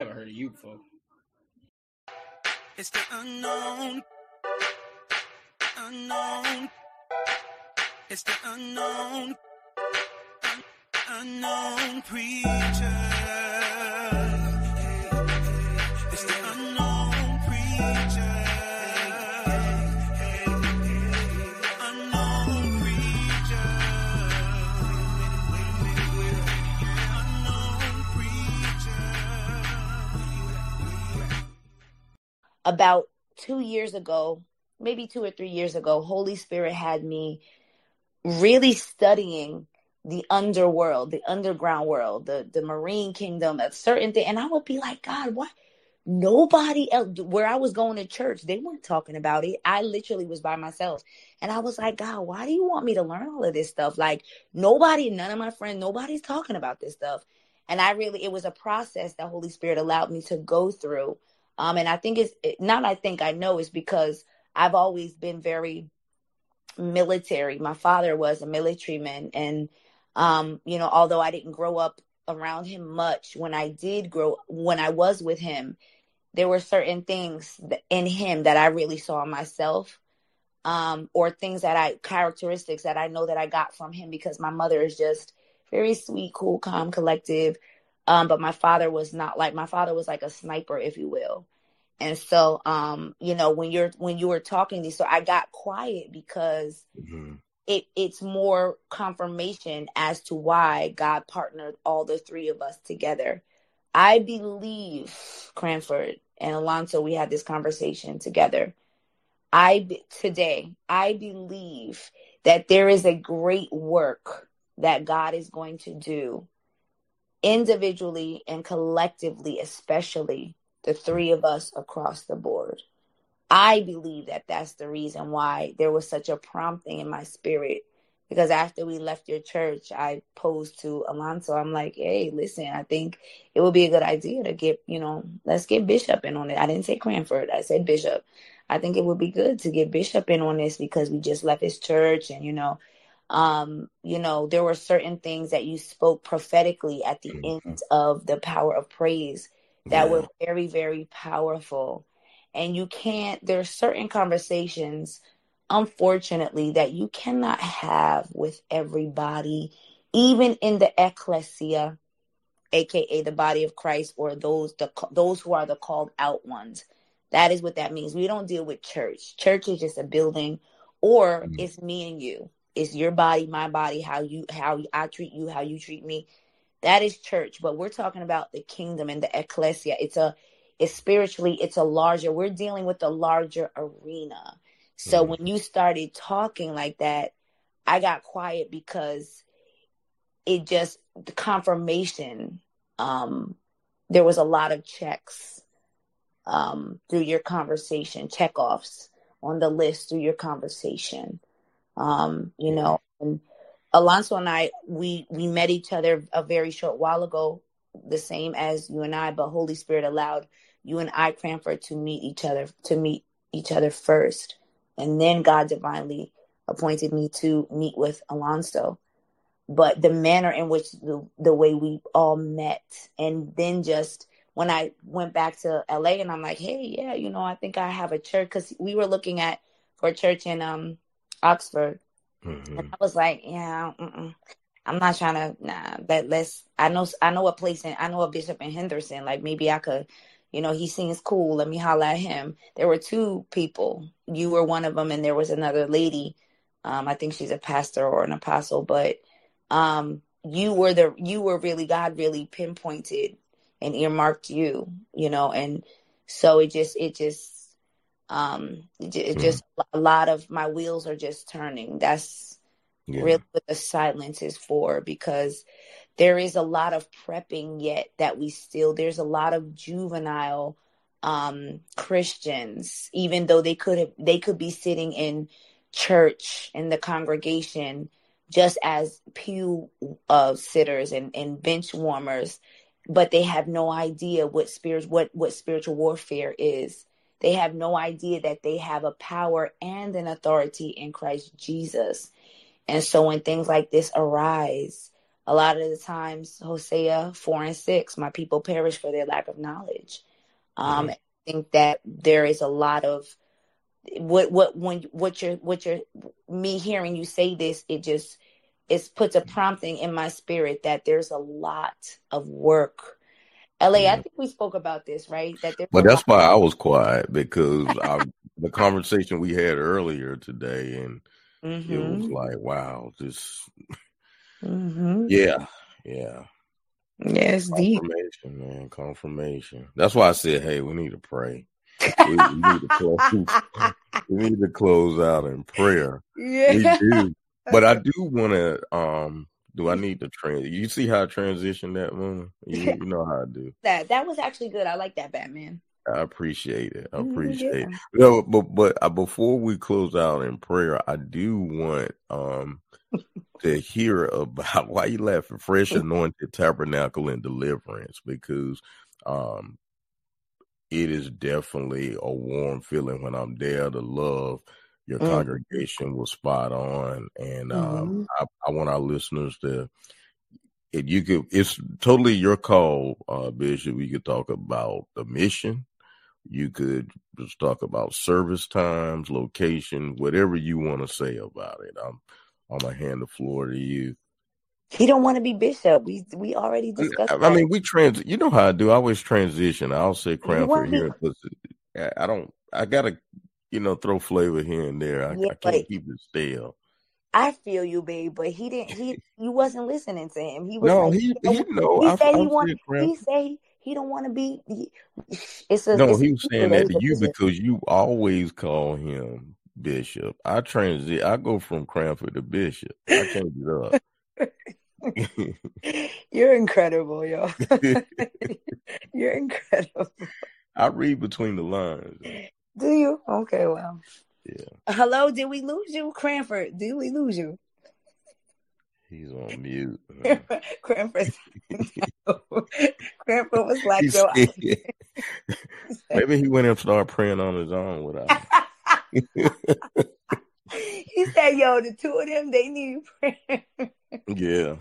Never heard of you before. It's the unknown. Unknown. It's the unknown. Unknown preacher. It's the unknown preacher. Unknown preacher. Unknown preacher. About 2 years ago, maybe 2 or 3 years ago, Holy Spirit had me really studying the underworld, the underground world, the marine kingdom, a certain thing. And I would be like, God, what? Nobody else, where I was going to church, they weren't talking about it. I literally was by myself. And I was like, God, why do you want me to learn all of this stuff? Like nobody, none of my friends, nobody's talking about this stuff. And it was a process that Holy Spirit allowed me to go through. And I think I know it's because I've always been very military. My father was a military man. And, although I didn't grow up around him much, when I was with him, there were certain things in him that I really saw in myself, or characteristics that I know that I got from him because my mother is just very sweet, cool, calm, collective. But my father was not like, my father was like a sniper, if you will. And so, when you were talking to me, so I got quiet because it's more confirmation as to why God partnered all the three of us together. I believe, Cranford and Alonso, we had this conversation together. I believe that there is a great work that God is going to do individually and collectively, especially the three of us across the board. I believe that that's the reason why there was such a prompting in my spirit. Because after we left your church, I posed to Alonso. I'm like, hey, listen, I think it would be a good idea to get, let's get Bishop in on it. I didn't say Cranford. I said Bishop. I think it would be good to get Bishop in on this because we just left his church. And, there were certain things that you spoke prophetically at the end of the Power of Praise that were very, very powerful. And there's certain conversations, unfortunately, that you cannot have with everybody, even in the ecclesia, aka the body of Christ, or those who are the called out ones. That is what that means. We don't deal with church. Church is just a building, or it's me and you. It's your body, my body, how I treat you, how you treat me. That is church. But we're talking about the kingdom and the ecclesia. It's spiritually, we're dealing with a larger arena. So when you started talking like that, I got quiet because the confirmation, there was a lot of checks through your conversation, checkoffs on the list through your conversation. And Alonso and I, we met each other a very short while ago, the same as you and I, but Holy Spirit allowed you and I, Cranford, to meet each other first. And then God divinely appointed me to meet with Alonso. But the manner in which the way we all met, and then just when I went back to LA and I'm like, hey, yeah, I think I have a church, because we were looking for a church in Oxford. And I was like, yeah, I'm not trying to, I know a bishop in Henderson. Like maybe I could, he seems cool. Let me holler at him. There were two people. You were one of them. And there was another lady. I think she's a pastor or an apostle, but you were really, God really pinpointed and earmarked you, and so it just a lot of my wheels are just turning. That's really what the silence is for, because there is a lot of prepping yet that there's a lot of juvenile Christians, even though they could be sitting in church in the congregation just as pew sitters and bench warmers, but they have no idea what spiritual warfare is. They have no idea that they have a power and an authority in Christ Jesus. And so when things like this arise, A lot of the times, Hosea 4:6, my people perish for their lack of knowledge. Mhm. I think that there is a lot of what you're me hearing you say this, it puts a prompting in my spirit that there's a lot of work. LA, I Mhm. think we spoke about this, right? That there's a But lot. that's why I was quiet, because the conversation we had earlier today, and it was Mm-hmm. like, wow, just Mm-hmm. yeah. Yeah, it's deep. Confirmation, man. Confirmation. That's why I said, hey, we need to pray. We need to close. We need to close out in prayer. We Yeah. do. But I do want to. Do I need to You see how I transition that woman? You know how I do. That was actually good. I like that, Batman. I appreciate it. I appreciate Yeah. it. No, but before we close out in prayer, I do want to hear about why you laughing. Fresh Anointed Tabernacle and Deliverance, because it is definitely a warm feeling when I'm there. The love, your congregation was spot on, and I want our listeners to. It's totally your call, Bishop. We could talk about the mission. You could just talk about service times, location, whatever you want to say about it. I'm gonna hand the floor to you. He don't want to be bishop. We already discussed I that. mean, you know how I do. I always transition. I'll say You want Cranford to here, because I don't. I gotta, throw flavor here and there. be? Yeah, I but can't keep it stale. I feel you, babe. But he didn't. You wasn't listening to him. He was No, like, he know. he said he I've want. said He Cranford. say he don't want to be. No, It's a he was saying that that he's to a you bishop. because you always call him Bishop. I go from Cranford to Bishop. I change it up. You're incredible, yo. You're incredible. I read between the lines. Do you? Okay, well. Yeah. Hello, did we lose you, Cranford? Did we lose you? He's on mute. Cranford. Cranford was like, He's yo. Maybe he went and started praying on his own without. He said, yo, the two of them, they need prayer. Yeah.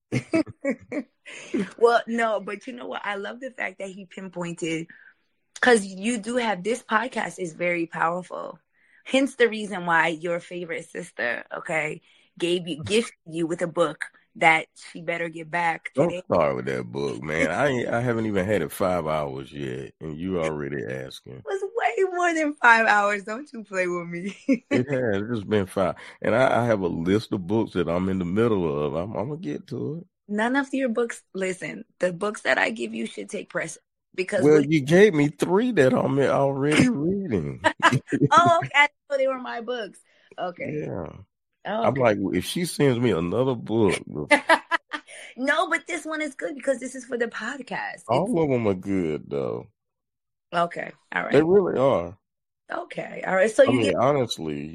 Well, no, but you know what? I love the fact that he pinpointed, because you do have, this podcast is very powerful. Hence the reason why your favorite sister, okay, gifted you with a book that she better get back Don't today. start with that book, man. I haven't even had it 5 hours yet, and you already asking. It was way more than 5 hours. Don't you play with me. It has. It's been 5, and I have a list of books that I'm in the middle of. I'm gonna get to it. None of your books, listen, the books that I give you should take precedence, because Well, you gave me 3 that I'm already reading. oh, okay, I know they were my books. Okay. Yeah. Oh, I'm okay. like, if she sends me another book, No, but this one is good because this is for the podcast. all of them are good, though. Okay. All They right. really are. Okay. All right. So I you mean, get honestly,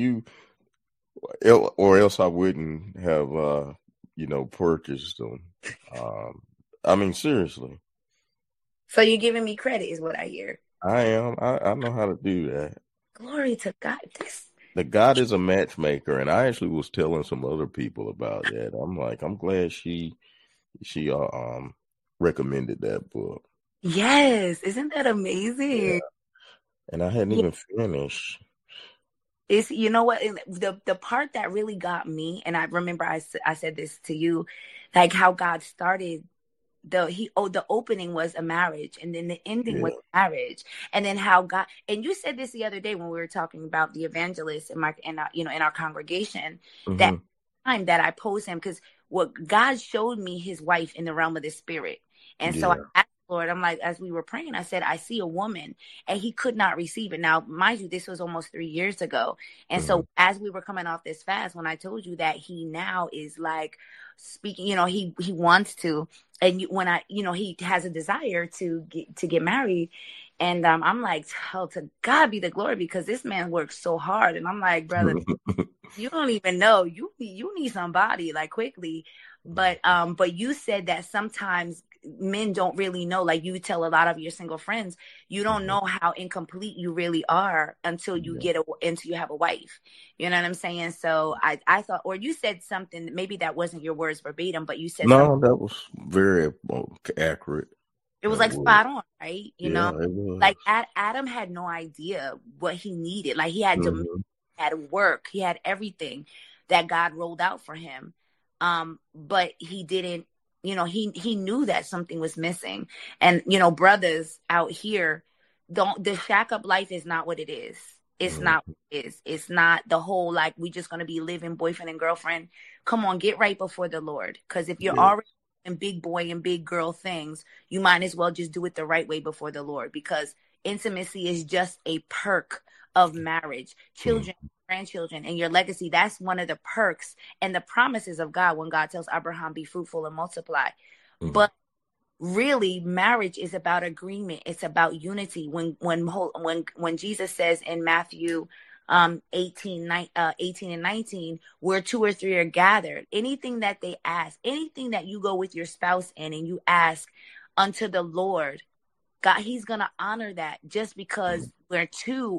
or else I wouldn't have, purchased them. I mean, seriously, so you're giving me credit is what I hear. I am. I know how to do that. Glory to God. The God is a matchmaker, and I actually was telling some other people about that. I'm like, I'm glad she recommended that book. Yes. Isn't that amazing? Yeah. And I hadn't even finished. It's, you know what, the part that really got me, and I remember I said this to you, like how God started the opening was a marriage, and then the ending was marriage, and then how God, and you said this the other day when we were talking about the evangelist in our congregation, that time that I posed him, because what God showed me his wife in the realm of the spirit, and so I asked Lord, I'm like, as we were praying, I said, I see a woman, and he could not receive it. Now, mind you, this was almost 3 years ago. And so as we were coming off this fast, when I told you that he now is like speaking, he wants to, and he has a desire to get married. And I'm like, oh, to God be the glory, because this man works so hard. And I'm like, brother, you don't even know, you need somebody like quickly. But you said that sometimes men don't really know, like you tell a lot of your single friends, you don't know how incomplete you really are until you until you have a wife. You know what I'm saying? So I thought, or you said something, maybe that wasn't your words verbatim, but you said something. No, that was very accurate. It was That like was. spot on, right? You Yeah, know, it was. like Adam had no idea what he needed. Like he had had work, he had everything that God rolled out for him. But he didn't, you know, he knew that something was missing. And, you know, brothers out here, the shack up life is not what it is. It's not what it is. It's not the whole, like, we just going to be living boyfriend and girlfriend. Come on, get right before the Lord. Because if you're already in big boy and big girl things, you might as well just do it the right way before the Lord, because intimacy is just a perk of marriage. Children, grandchildren, and your legacy, that's one of the perks and the promises of God when God tells Abraham, be fruitful and multiply. But really, marriage is about agreement. It's about unity. When Jesus says in Matthew 18 and 19, where 2 or 3 are gathered, anything that they ask, anything that you go with your spouse in and you ask unto the Lord, God, he's going to honor that, just because where two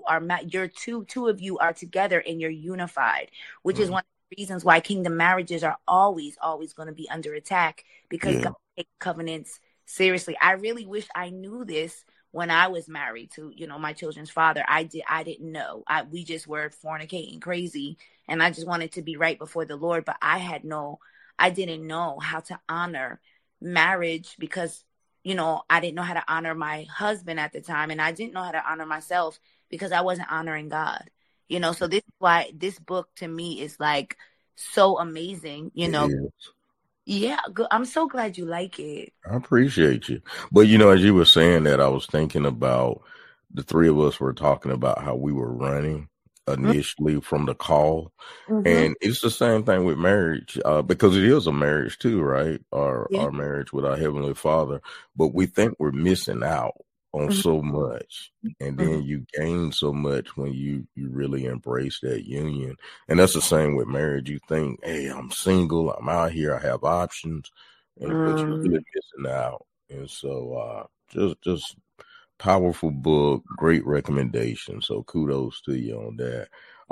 of you are together and you're unified, which is one of the reasons why kingdom marriages are always going to be under attack, because God takes covenants seriously. I really wish I knew this when I was married to, you know, my children's father. I didn't know. We just were fornicating crazy, and I just wanted to be right before the Lord, but I didn't know how to honor marriage, because, you know, I didn't know how to honor my husband at the time, and I didn't know how to honor myself because I wasn't honoring God. You know, so this is why this book to me is like so amazing, you know. Yeah, good. I'm so glad you like it. I appreciate you. But, you know, as you were saying that, I was thinking about the three of us were talking about how we were running initially from the call. And it's the same thing with marriage, because it is a marriage too, right? Our marriage with our Heavenly Father. But we think we're missing out on so much. And then you gain so much when you really embrace that union. And that's the same with marriage. You think, hey, I'm single, I'm out here, I have options, but you're really missing out. And so just powerful book, great recommendation. So kudos to you on that.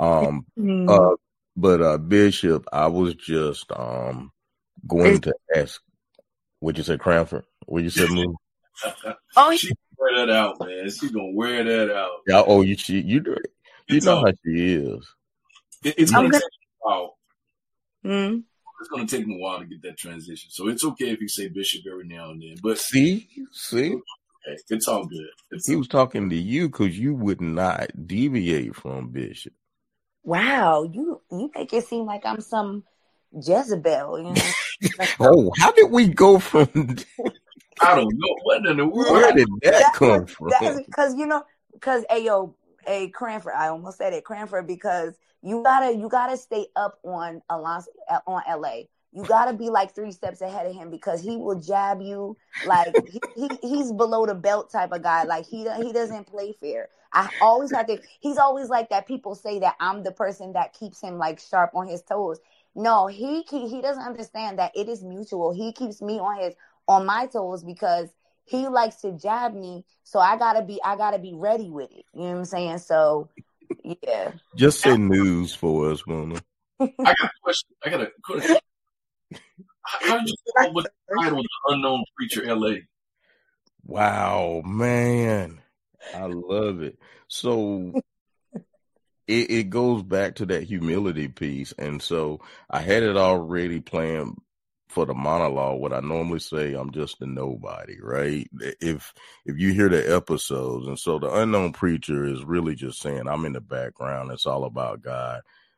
But Bishop, I was just going to ask, what you said, Cranford? What you said, Moo? She wear that out, man. She's gonna wear that out. Yeah. Oh, you know how she is. It's gonna take me a while. It's gonna take me a while to get that transition. So it's okay if you say Bishop every now and then. But see, okay, it's all good. He was talking to you because you would not deviate from Bishop. Wow, you make it seem like I'm some Jezebel. You know? Oh, how did we go from? I don't know. What in the world? Where did that come from? Because Cranford, I almost said it, Cranford, because you gotta stay up on Alonso, on LA. You gotta be like 3 steps ahead of him, because he will jab you like he's below the belt type of guy. Like he doesn't play fair. I always have to. He's always like that. People say that I'm the person that keeps him like sharp on his toes. No, he doesn't understand that it is mutual. He keeps me on my toes because he likes to jab me. So I gotta be ready with it. You know what I'm saying? So yeah. Just say news for us, Mona. I got a question. How did you come up with the title of The Unknown Preacher LA? Wow, man. I love it. So it goes back to that humility piece. And so I had it already planned for the monologue. What I normally say, I'm just a nobody, right? If you hear the episodes, and so The Unknown Preacher is really just saying I'm in the background. It's all about God.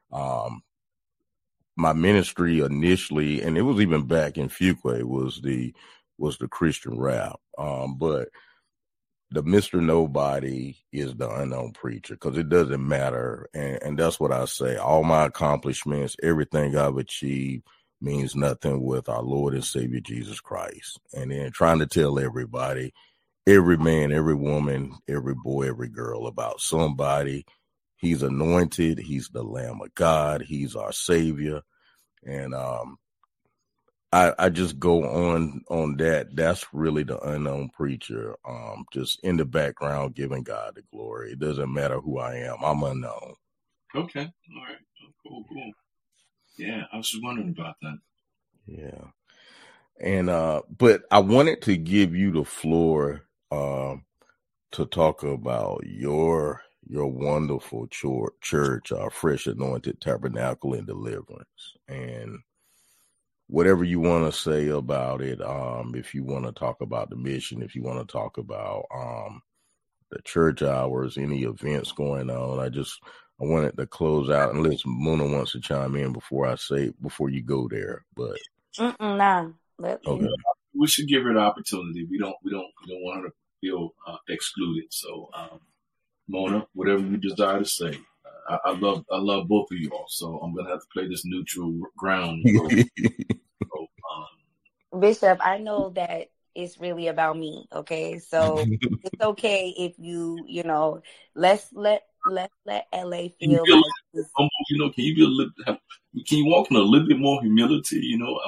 My ministry initially, and it was even back in Fuquay, was the Christian rap. But the Mr. Nobody is the unknown preacher, because it doesn't matter. And that's what I say. All my accomplishments, everything I've achieved means nothing with our Lord and Savior, Jesus Christ. And then trying to tell everybody, every man, every woman, every boy, every girl about somebody. He's anointed. He's the Lamb of God. He's our Savior. And I just go on that. That's really the unknown preacher. Just in the background, giving God the glory. It doesn't matter who I am. I'm unknown. Okay. All right. Cool. Yeah, I was just wondering about that. Yeah. And but I wanted to give you the floor to talk about your wonderful church, Fresh Anointed Tabernacle and Deliverance, and whatever you want to say about it. If you want to talk about the mission, if you want to talk about the church hours, any events going on, I wanted to close out unless Mona wants to chime in before you go there. But nah. Okay. We should give her the opportunity. We don't want her to feel excluded. So, Mona, whatever you desire to say, I love both of you all. So I'm gonna have to play this neutral ground. So, Bishop, I know that it's really about me. Okay, so it's okay if you know, let's let LA feel like this. Humble, you know, can you walk in a little bit more humility? You know,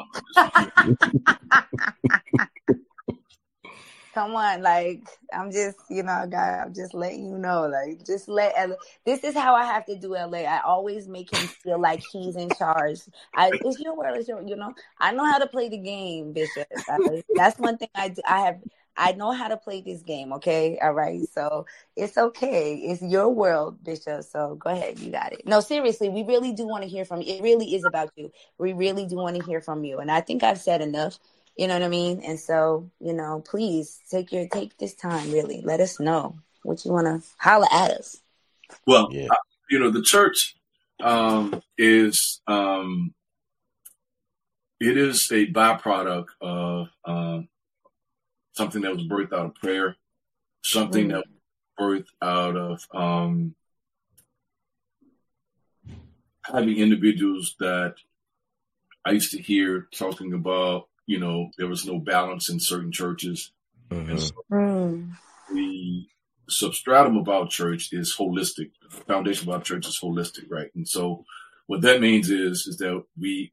Come on, like I'm just, I'm just letting you know, like just let LA. This is how I have to do LA. I always make him feel like he's in charge. It's your world, I know how to play the game, Bishop. That's one thing I do. I know how to play this game. Okay, all right. So it's okay. It's your world, Bishop. So go ahead, you got it. No, seriously, we really do want to hear from you. It really is about you. We really do want to hear from you, and I think I've said enough. You know what I mean? And so, please take this time, really. Let us know what you want to holler at us. Well, yeah. The church is it is a byproduct of something that was birthed out of prayer, something that was birthed out of having individuals that I used to hear talking about. There was no balance in certain churches. Mm-hmm. And so the substratum of our church is holistic. The foundation of our church is holistic, right? And so what that means is that we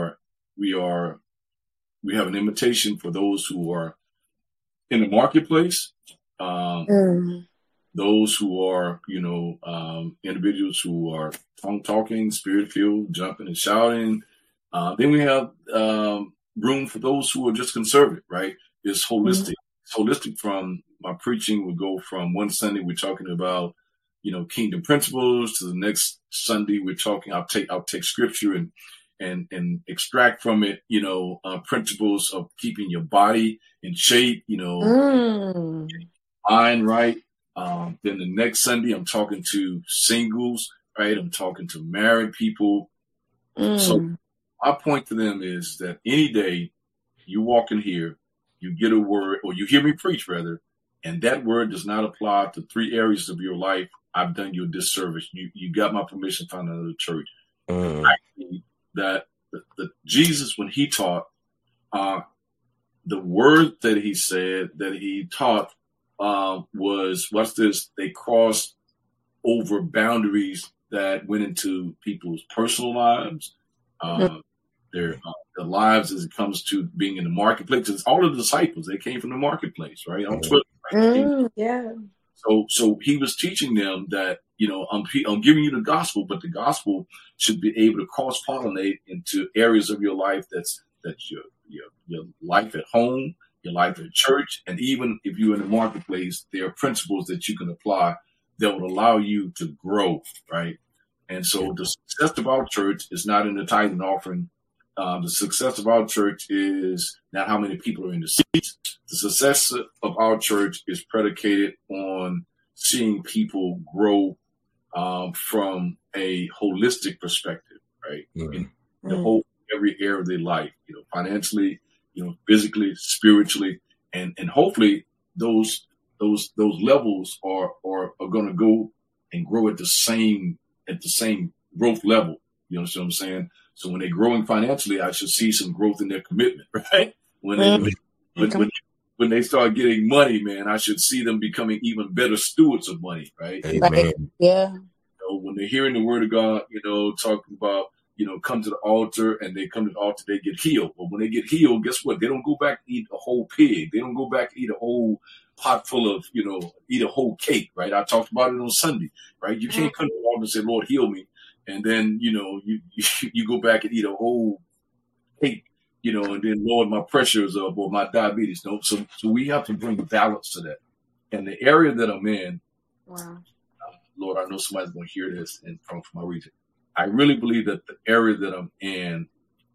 have an invitation for those who are in the marketplace, those who are, individuals who are tongue-talking, spirit-filled, jumping and shouting. Then we have room for those who are just conservative, right? It's holistic. It's holistic. From my preaching would go from one Sunday we're talking about, kingdom principles, to the next Sunday we're talking. I'll take scripture and extract from it, principles of keeping your body in shape, mind right. Then the next Sunday I'm talking to singles, right? I'm talking to married people. So my point to them is that any day you walk in here, you get a word, or you hear me preach rather, and that word does not apply to 3 areas of your life, I've done you a disservice. You got my permission to find another church. Actually, that the Jesus, when he taught, the word that he said, that he taught, was, what's this? They crossed over boundaries that went into people's personal lives, their lives as it comes to being in the marketplace. It's all of the disciples, they came from the marketplace, right? On Twitter. Right? Yeah. So he was teaching them that, I'm giving you the gospel, but the gospel should be able to cross-pollinate into areas of your life that's your life at home, your life at church, and even if you're in the marketplace, there are principles that you can apply that will allow you to grow, right? And so the success of our church is not in the tithing offering. The success of our church is not how many people are in the seats. The success of our church is predicated on seeing people grow from a holistic perspective, right? In the whole, every area of their life, financially, physically, spiritually, and hopefully those levels are going to go and grow at the same growth level. You understand what I'm saying? So when they're growing financially, I should see some growth in their commitment, right? When they start getting money, man, I should see them becoming even better stewards of money, right? Amen. Yeah. When they're hearing the word of God, talking about come to the altar, and they come to the altar, they get healed. But when they get healed, guess what? They don't go back and eat a whole pig. They don't go back and eat a whole pot full of, eat a whole cake, right? I talked about it on Sunday, right? You can't come to the altar and say, Lord, heal me. And then, you go back and eat a whole cake, and then, Lord, my pressure is up or my diabetes. No, so we have to bring balance to that. And the area that I'm in, Wow. Lord, I know somebody's going to hear this from my region. I really believe that the area that I'm in,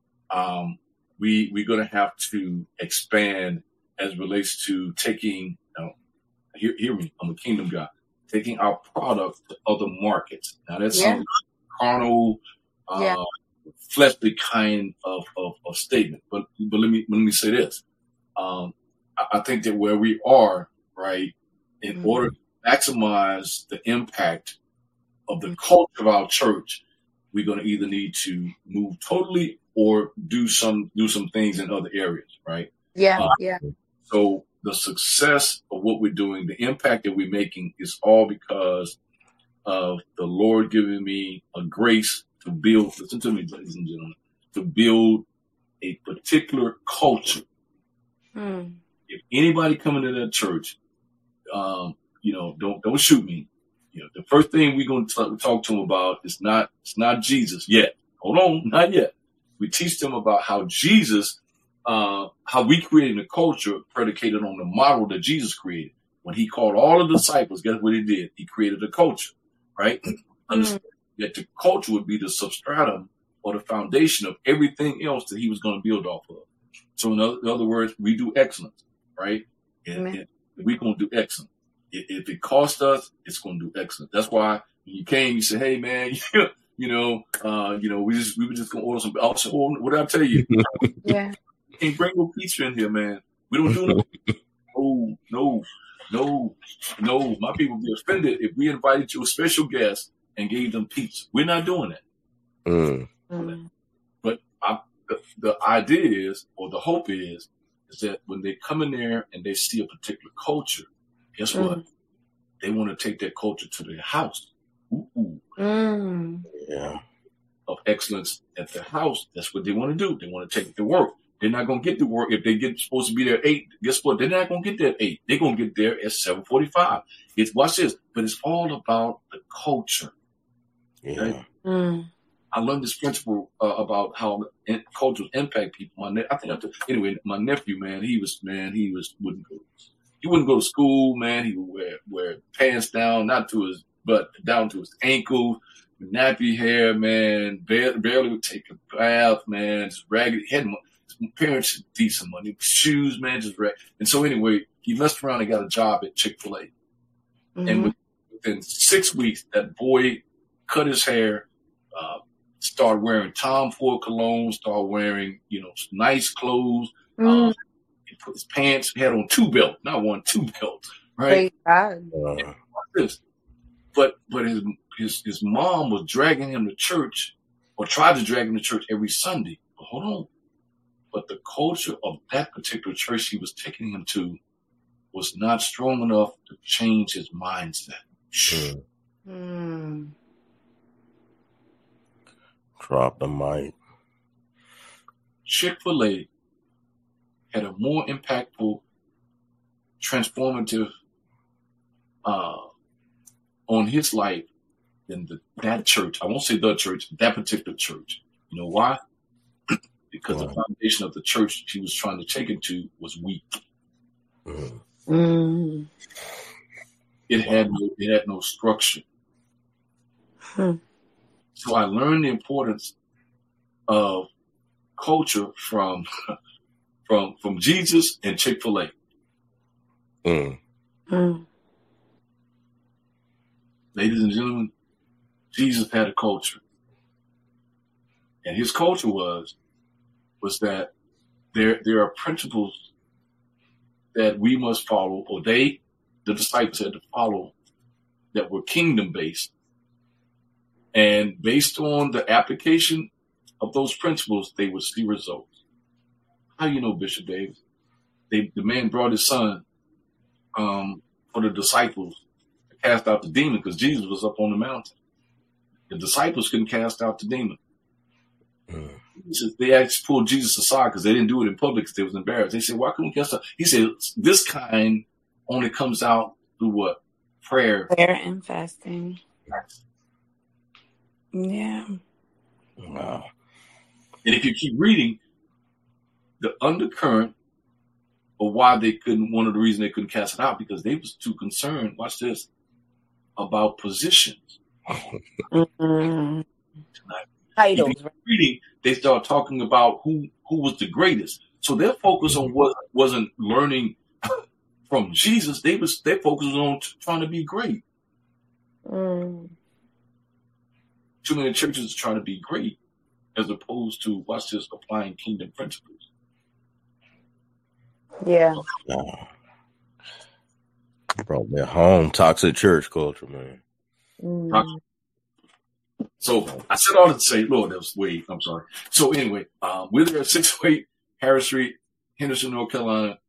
we're going to have to expand as it relates to taking, hear me, I'm a kingdom guy, taking our product to other markets. Now that's some carnal, fleshly kind of statement. But let me say this. I think that where we are, right, in order to maximize the impact of the culture of our church, we're going to either need to move totally or do some things in other areas, right? Yeah. So the success of what we're doing, the impact that we're making, is all because of the Lord giving me a grace to build. Listen to me, ladies and gentlemen, to build a particular culture. If anybody coming to that church, don't shoot me. The first thing we're going to talk to them about is not Jesus yet. Hold on, not yet. We teach them about how Jesus, how we created a culture predicated on the model that Jesus created. When he called all the disciples, guess what he did? He created a culture, right? Understand that the culture would be the substratum or the foundation of everything else that he was going to build off of. So in other words, we do excellence, right? And we're going to do excellence. If it costs us, it's going to do excellent. That's why when you came, you said, "Hey, man, we were just going to order some." I said, "Oh, what did I tell you? Yeah. You can't bring no pizza in here, man. We don't do no. My people would be offended if we invited you a special guest and gave them pizza. We're not doing that." But the idea is, or the hope is that when they come in there and they see a particular culture, guess what? They want to take that culture to their house. Yeah. Of excellence at their house. That's what they want to do. They want to take it to work. They're not going to get to work if they get supposed to be there at 8. Guess what? They're not going to get there at 8. They're going to get there at 7:45. Watch this. But it's all about the culture. Yeah. Okay? I learned this principle about how cultures impact people. My nephew, man, he wouldn't go to school, man. He would wear pants down, not to his butt, down to his ankles, nappy hair, man. Barely would take a bath, man. Just ragged. His parents had decent money, shoes, man, just ragged. And so anyway, he messed around and got a job at Chick-fil-A. And within 6 weeks, that boy cut his hair, started wearing Tom Ford cologne, started wearing, nice clothes. He put his pants, he had on 2 belts, not 1, 2 belts, right? But his mom was dragging him to church, or tried to drag him to church every Sunday. But hold on. But the culture of that particular church he was taking him to was not strong enough to change his mindset. Drop the mic. Chick-fil-A had a more impactful, transformative on his life than that church. I won't say the church, that particular church. You know why? Because the foundation of the church he was trying to take him to was weak. It had no structure. So I learned the importance of culture from Jesus and Chick-fil-A. Ladies and gentlemen, Jesus had a culture. And his culture was that there are principles that we must follow, or the disciples had to follow, that were kingdom-based. And based on the application of those principles, they would see results. How you know, Bishop Davis? The man brought his son for the disciples to cast out the demon because Jesus was up on the mountain. The disciples couldn't cast out the demon. He said they actually pulled Jesus aside because they didn't do it in public because they was embarrassed. They said, "Why couldn't we cast out?" He said, "This kind only comes out through what? Prayer and fasting." Yeah. Wow. And if you keep reading, the undercurrent of why they couldn't, one of the reasons they couldn't cast it out, because they was too concerned, watch this, about positions. Mm-hmm. Titles. If you keep reading, they start talking about who was the greatest. So their focus on wasn't learning from Jesus. Their focus was on trying to be great. Too many churches are trying to be great as opposed to, watch this, applying kingdom principles. Yeah. Bro, they're home toxic church culture, man. So I said all that to say, Lord, that was Wade. I'm sorry. So anyway, we're there at 608 Harris Street, Henderson, North Carolina.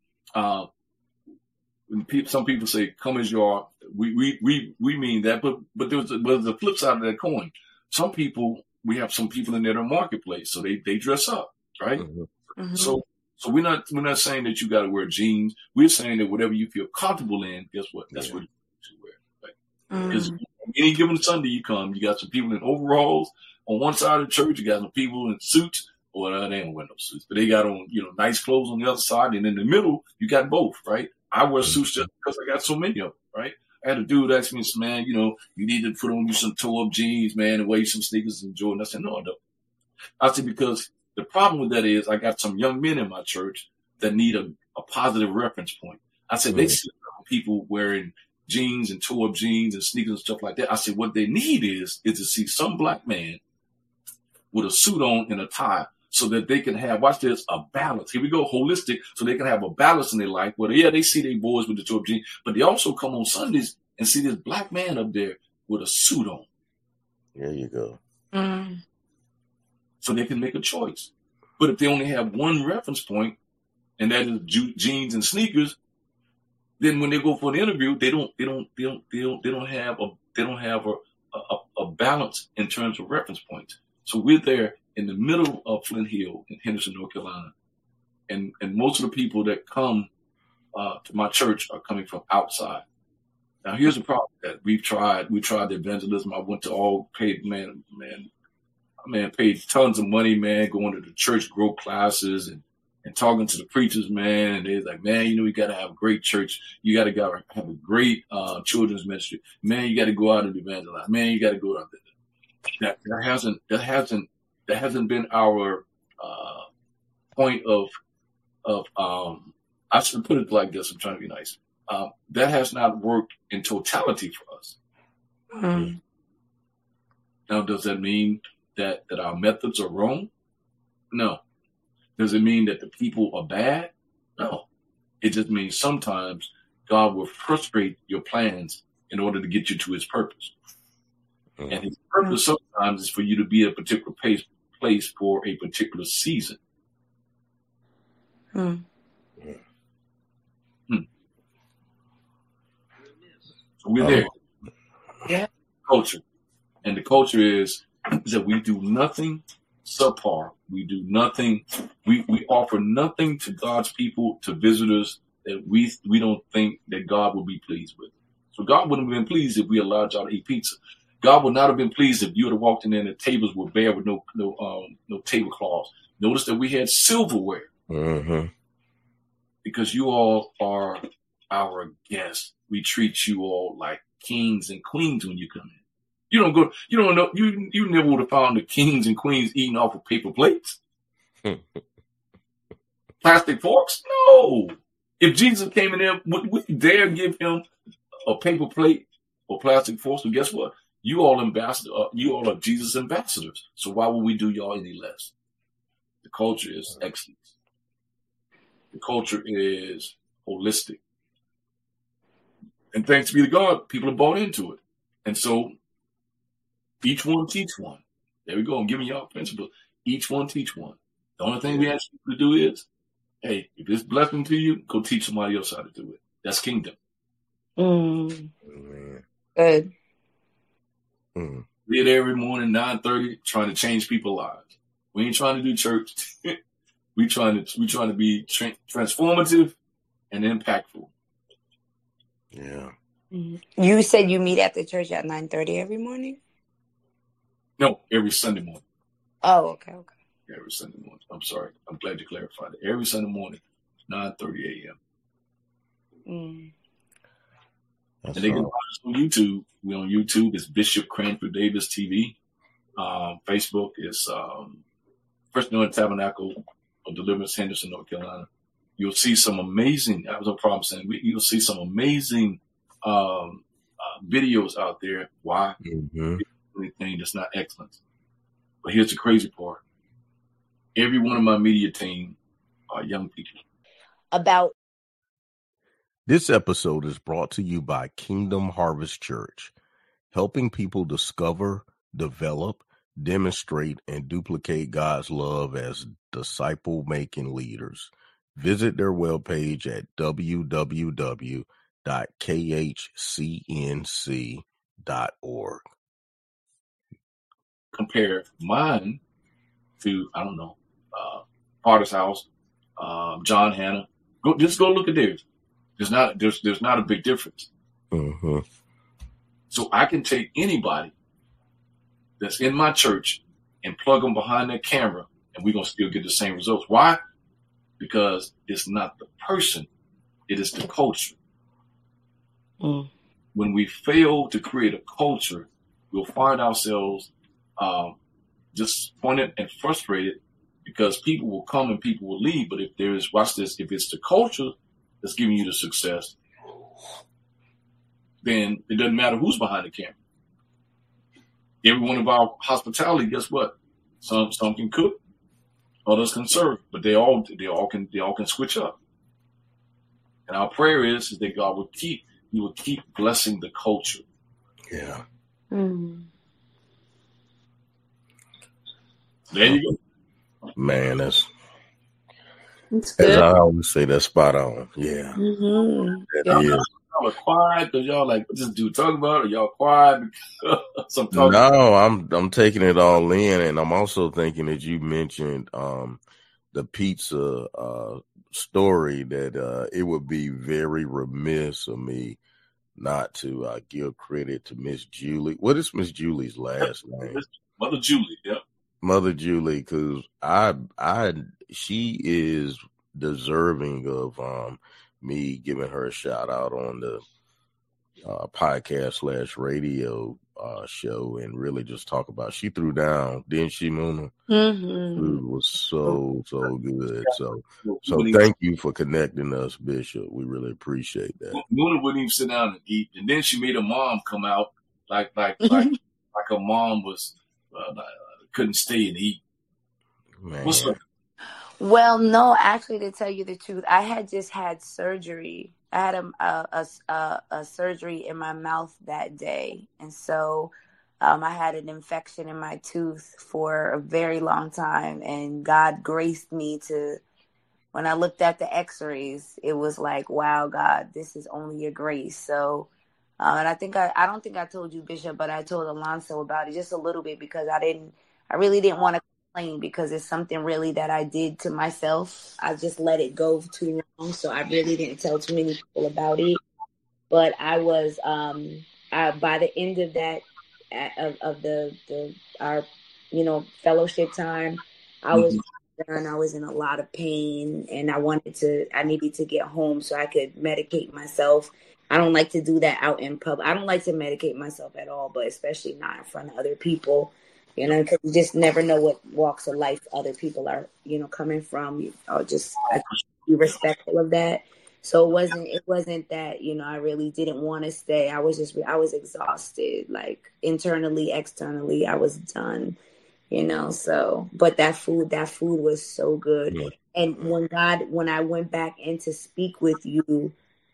Some people say, "Come as you are." We mean that, but there's a flip side of that coin. We have some people in their marketplace, so they dress up, right? Mm-hmm. So we're not saying that you got to wear jeans. We're saying that whatever you feel comfortable in, guess what? That's what you should wear. Right? Because any given Sunday you come, you got some people in overalls on one side of the church. You got some people in suits. Well, they don't wear no suits, but they got on nice clothes on the other side, and in the middle you got both, right? I wear suits just because I got so many of them, right? I had a dude ask me, "Man, you need to put on you some toe-up jeans, man, and wear some sneakers and Jordan." I said, "No, I don't." I said, because the problem with that is I got some young men in my church that need a positive reference point. I said, they see people wearing jeans and toe-up jeans and sneakers and stuff like that. I said, what they need is to see some black man with a suit on and a tie so that they can have, watch this, a balance. Here we go, holistic, so they can have a balance in their life where, they see their boys with the toe-up jeans, but they also come on Sundays and see this black man up there with a suit on. There you go. So they can make a choice. But if they only have one reference point, and that is jeans and sneakers, then when they go for an interview, they don't have a balance in terms of reference points. So we're there in the middle of Flint Hill in Henderson, North Carolina, and most of the people that come to my church are coming from outside. Now here's the problem that we tried the evangelism. I went to all paid paid tons of money, man, going to the church growth classes and talking to the preachers, man. And they're like, "Man, you got to have a great church. You got to have a great children's ministry. Man, you got to go out and evangelize. Man, you got to go out there." That hasn't been our point of I should put it like this. I'm trying to be nice. That has not worked in totality for us. Now, does that mean that our methods are wrong? No. Does it mean that the people are bad? No. It just means sometimes God will frustrate your plans in order to get you to his purpose. And his purpose sometimes is for you to be at a particular place for a particular season. So we're there. Yeah. Culture. And the culture is that we do nothing subpar. We do nothing. We offer nothing to God's people, to visitors, that we don't think that God will be pleased with. So God wouldn't have been pleased if we allowed y'all to eat pizza. God would not have been pleased if you would have walked in there and the tables were bare with no tablecloths. Notice that we had silverware. Because you all are our guests. We treat you all like kings and queens when you come in. You never would have found the kings and queens eating off of paper plates. Plastic forks? No. If Jesus came in there, would we dare give him a paper plate or plastic forks? So guess what? You all are Jesus ambassadors. So why would we do y'all any less? The culture is excellence. The culture is holistic. And thanks be to God, people have bought into it. And so each one teach one. There we go. I'm giving y'all principles. Each one teach one. The only thing we ask you to do is, hey, if it's blessing to you, go teach somebody else how to do it. That's kingdom. Good. We're there every morning, 9:30, trying to change people's lives. We ain't trying to do church. we trying to be transformative and impactful. Yeah. You said you meet at the church at 9:30 every morning? No, every Sunday morning. Oh, okay. Every Sunday morning. I'm sorry. I'm glad you clarified it. Every Sunday morning, 9:30 a.m. And they can watch us on YouTube. We're on YouTube. It's Bishop Cranford Davis TV. Facebook is First Anointed Tabernacle of Deliverance, Henderson, North Carolina. You'll see some amazing, I have no problem saying, you'll see some amazing videos out there. Why? Anything that's not excellence. But here's the crazy part. Every one of my media team are young people. This episode is brought to you by Kingdom Harvest Church, helping people discover, develop, demonstrate, and duplicate God's love as disciple-making leaders. Visit their webpage at www.khcnc.org. Compare mine to, I don't know, Potter's House, John Hanna. Just go look at theirs. There's not a big difference. So I can take anybody that's in my church and plug them behind that camera, and we're gonna still get the same results. Why? Because it's not the person, it is the culture. When we fail to create a culture, we'll find ourselves disappointed and frustrated because people will come and people will leave. But if if it's the culture that's giving you the success, then it doesn't matter who's behind the camera. Every one of our hospitality, guess what? Some can cook, others can serve, but they all can switch up. And our prayer is that God will keep blessing the culture. Yeah. There you go. Man, that's good. As I always say, that's spot on. Yeah. That is. Y'all are quiet because y'all like, what's this dude talking about? Or y'all quiet because I'm talking? No, I'm taking it all in, and I'm also thinking that you mentioned the pizza story that it would be very remiss of me not to give credit to Miss Julie. What is Miss Julie's last name? Mother Julie. Yep. Mother Julie, because she is deserving of me giving her a shout out on the podcast / radio show and really just talk about. She threw down, didn't she, Muna? Food was so good. So thank you for connecting us, Bishop. We really appreciate that. Muna wouldn't even sit down and eat, and then she made her mom come out like her mom was couldn't stay and eat. Man. What's up? Well, no, actually, to tell you the truth, I had just had surgery. I had a surgery in my mouth that day. And so I had an infection in my tooth for a very long time. And God graced me to, when I looked at the x-rays, it was like, wow, God, this is only your grace. So, and I don't think I told you, Bishop, but I told Alonso about it just a little bit because I really didn't want to complain because it's something really that I did to myself. I just let it go too long. So I really didn't tell too many people about it. But I was, by the end of that, of our fellowship time, I was done. I was in a lot of pain and I needed to get home so I could medicate myself. I don't like to do that out in public. I don't like to medicate myself at all, but especially not in front of other people. Because you just never know what walks of life other people are, coming from. I be respectful of that. So it wasn't that, I really didn't want to stay. I was exhausted, like internally, externally, I was done, so, but that food was so good. Yeah. And when I went back in to speak with you,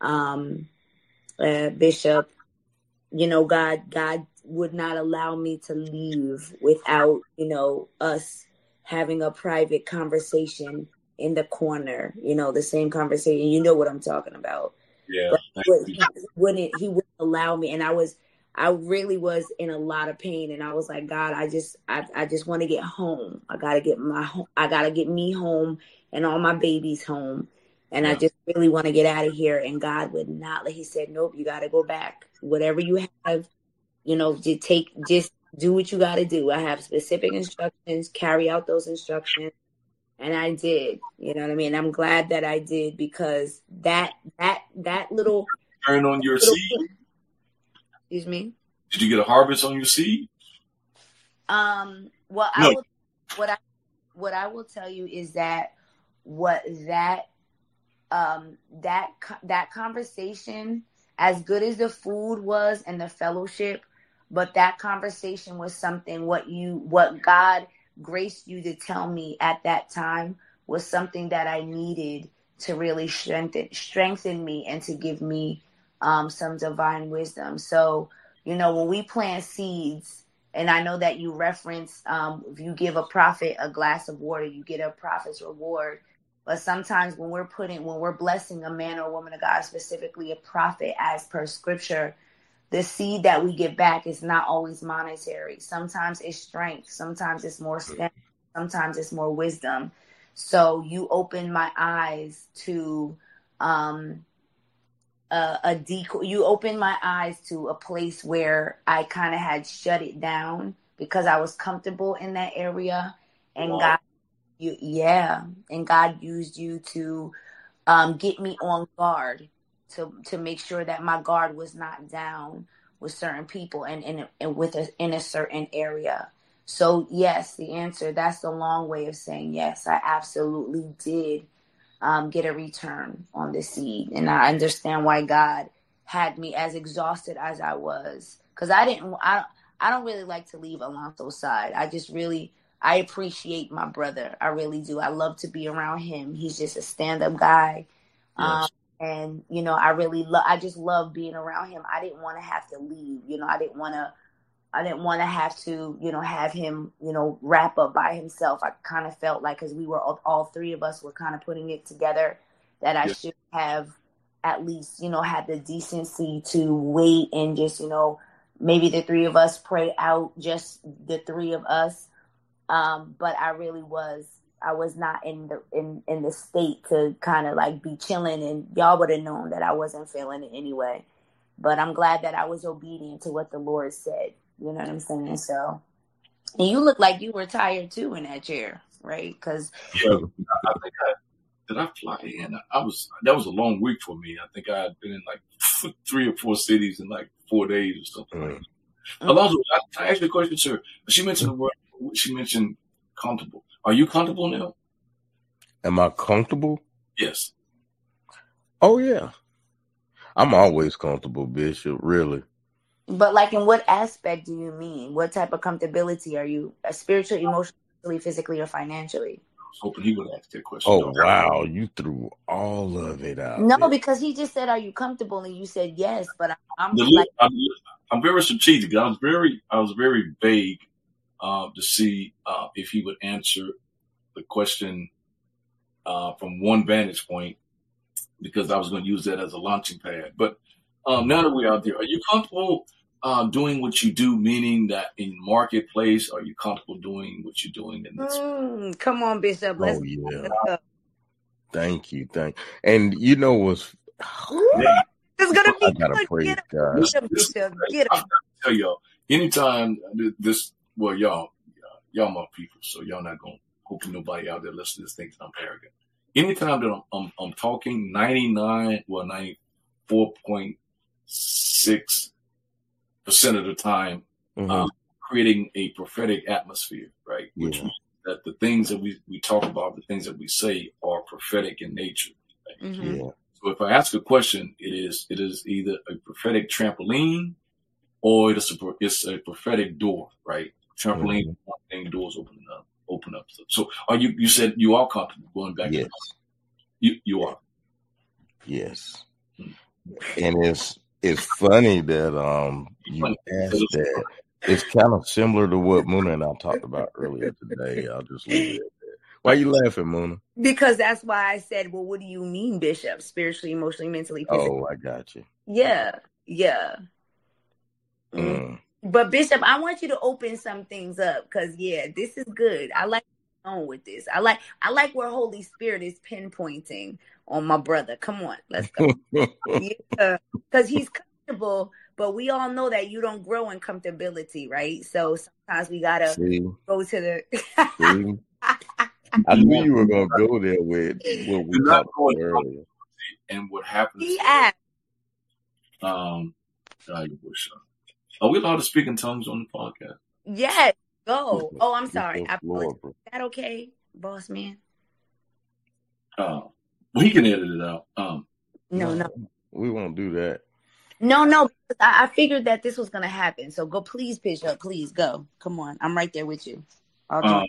Bishop, God would not allow me to leave without, us having a private conversation in the corner, the same conversation. You know what I'm talking about. Yeah. But he wouldn't allow me. And I I really was in a lot of pain, and I was like, God, I just want to get home. I gotta get me home and all my babies home, and I just really want to get out of here. And God would not let. He said, nope, you got to go back. Whatever you have, just do what you got to do. I have specific instructions. Carry out those instructions. And I did, you know what I mean? I'm glad that I did, because that little turn on your seed. Excuse me. Did you get a harvest on your seed? Well, No. what I will tell you is that that conversation, as good as the food was and the fellowship, but that conversation was something, what God graced you to tell me at that time was something that I needed to really strengthen me and to give me some divine wisdom. So, when we plant seeds, and I know that you reference, if you give a prophet a glass of water, you get a prophet's reward. But sometimes when we're blessing a man or woman of God, specifically a prophet, as per scripture, the seed that we get back is not always monetary. Sometimes it's strength. Sometimes it's more strength. Sometimes it's more wisdom. So you opened my eyes to you opened my eyes to a place where I kind of had shut it down because I was comfortable in that area. And Wow. God used you to get me on guard, to make sure that my guard was not down with certain people and in a certain area. So yes, the answer, that's the long way of saying yes, I absolutely did get a return on the seed. And I understand why God had me as exhausted as I was, because I don't really like to leave Alonso's side. I appreciate my brother. I really do. I love to be around him. He's just a stand-up guy. Yes. And, I just love being around him. I didn't want to have to leave. I didn't want to have to, have him, wrap up by himself. I kind of felt like, because we were all three of us were kind of putting it together, that I should have at least, had the decency to wait and just, maybe the three of us pray out, just the three of us. But I was not in the state to kind of like be chilling, and y'all would have known that I wasn't feeling it anyway. But I'm glad that I was obedient to what the Lord said. You know what I'm saying? So, and you look like you were tired too in that chair, right? Because I think did I fly in? That was a long week for me. I think I had been in like 3 or 4 cities in like 4 days or something like that. Alonso, I asked you a question, sir. She mentioned the word. She mentioned comfortable. Are you comfortable now? Am I comfortable? Yes. Oh yeah, I'm always comfortable, Bishop. Really. But like, in what aspect do you mean? What type of comfortability are you? Spiritually, emotionally, physically, or financially? I was hoping he would ask that question. Oh wow, you threw all of it out. No, there. because he just said, "Are you comfortable?" and you said yes. But I'm very strategic. I was very vague to see if he would answer the question from one vantage point, because I was going to use that as a launching pad. But now that we're out there, are you comfortable doing what you do, meaning that in marketplace, are you comfortable doing what you're doing in this? Come on, Bishop. Let's go. Thank you. And you know what's... It's going to be... I got to praise God. Bishop, get him. I tell y'all, anytime this... Well, y'all my people, so y'all not going to... Hoping nobody out there listening to this thinks I'm arrogant. Anytime that I'm talking, 94.6% of the time, creating a prophetic atmosphere, right? Which means that the things that we talk about, the things that we say, are prophetic in nature. Right? Yeah. So if I ask a question, it is either a prophetic trampoline or it's a prophetic door, right? Trampoline, one thing, doors open up. So are you said you are comfortable going back? Yes. You are. Yes. And it's funny that you asked that. It's kind of similar to what Muna and I talked about earlier today. I'll just leave it at that. Why are you laughing, Muna? Because that's why I said, well, what do you mean, Bishop? Spiritually, emotionally, mentally, physically? Oh, I got you. Yeah. But Bishop, I want you to open some things up because this is good. I like on with this. I like where Holy Spirit is pinpointing on my brother. Come on, let's go. Because he's comfortable, but we all know that you don't grow in comfortability, right? So sometimes we gotta go to the. I knew you were gonna go there with what we talked about earlier. And what happens? He asked. Are we allowed to speak in tongues on the podcast? Yes, go. Oh, I'm sorry. Is that okay, boss man? Well, he can edit it out. No. We won't do that. No. I figured that this was gonna happen. So go, please, Bishop. Please go. Come on, I'm right there with you. I'll join.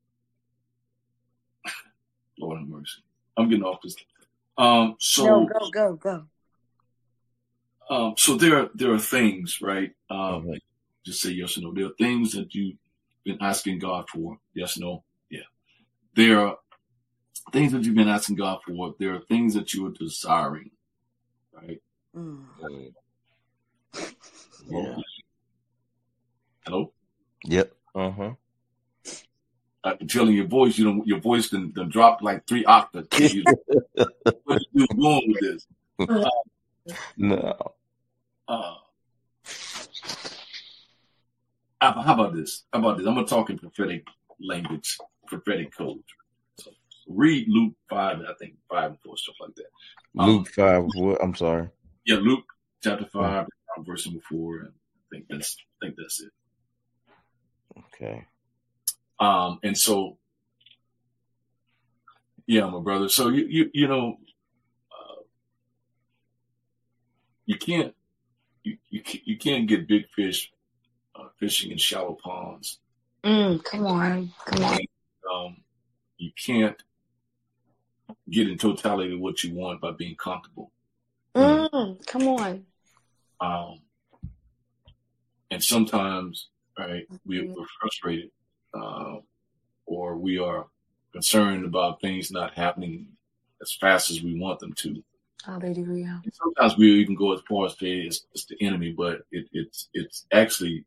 Lord have mercy. I'm getting off this. So go. So there are things, right? Just say yes or no. There are things that you've been asking God for. Yes, no, yeah. There are things that you've been asking God for. There are things that you are desiring, right? Yeah. Hello. Yep. I can tell in your voice, your voice done dropped like 3 octaves. What you doing with this? No. How about this? I'm gonna talk in prophetic language, prophetic code. So read Luke 5, I think 5 and 4, stuff like that. Luke 5, what? I'm sorry. Yeah, Luke chapter 5, verse number 4, and I think that's it. Okay. And so, yeah, my brother. So you know, you can't get big fish fishing in shallow ponds. Come on. You can't get in totality what you want by being comfortable. Come on. And sometimes, right, we're frustrated, or we are concerned about things not happening as fast as we want them to. Hallelujah. And sometimes we even go as far as say it's the enemy, but it's actually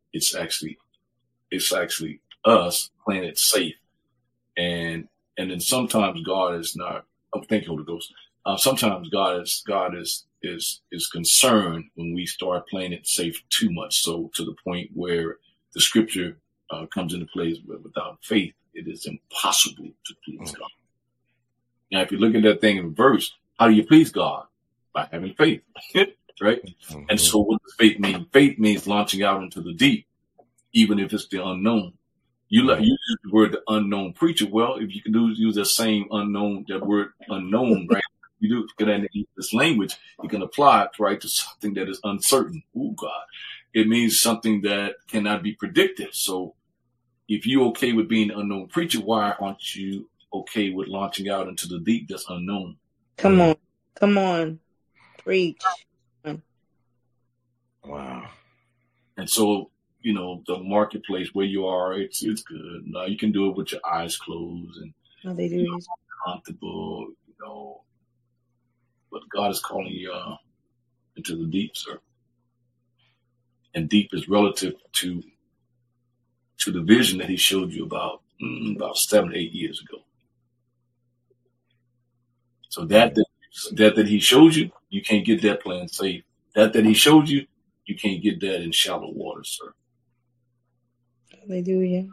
us playing it safe. And then sometimes God is not. Oh, thank you, Holy Ghost. Sometimes God is concerned when we start playing it safe too much, so to the point where the scripture comes into place. Without faith, it is impossible to please God. Now, if you look at that thing in verse, how do you please God? By having faith, right? And so, what does faith mean? Faith means launching out into the deep, even if it's the unknown. You use the word the unknown preacher. Well, if you can use that same that word unknown, right? You do get into this language, you can apply it, right, to something that is uncertain. Oh, God. It means something that cannot be predicted. So if you're okay with being an unknown preacher, why aren't you okay with launching out into the deep that's unknown? Come on. Preach. Wow. And so, you know, the marketplace where you are, it's good. Now you can do it with your eyes closed and comfortable, you know. But God is calling you into the deep, sir. And deep is relative to the vision that he showed you about 7 or 8 years ago. So that he showed you, you can't get that playing safe. That he showed you, you can't get that in shallow water, sir. Hallelujah.